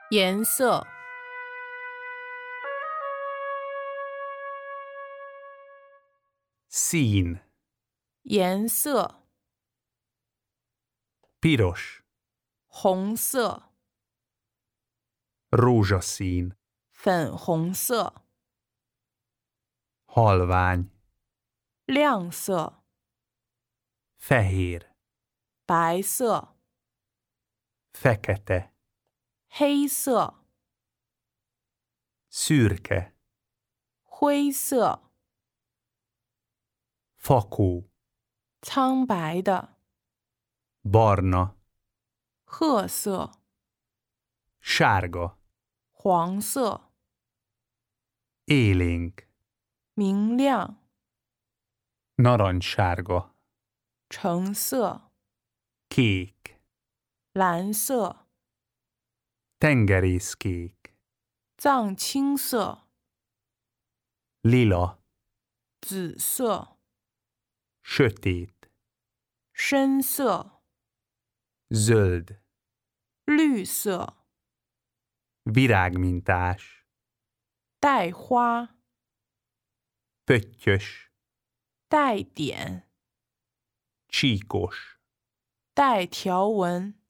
颜色， Szín. 颜色， Piros. 红色， Rózsaszín. 粉红色， Halvány. 亮色， Fehér. 白色， Fekete. 黑色， Szürke. 灰色， Fakó. 苍白的， Barna. 褐色， Sárga. 黄色， Élénk. 明亮， Narancssárga. 橙色， Kék. 蓝色， Tengerészkék. 藏青色， Lila. 紫色， Sötét. 深色， Zöld. 绿色， Virágmintás. 带花， Pöttyös. 带点， Csíkos. 带条纹。